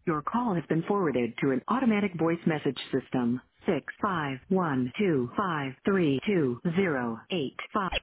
Your call has been forwarded to an automatic voice message system. 65125322085.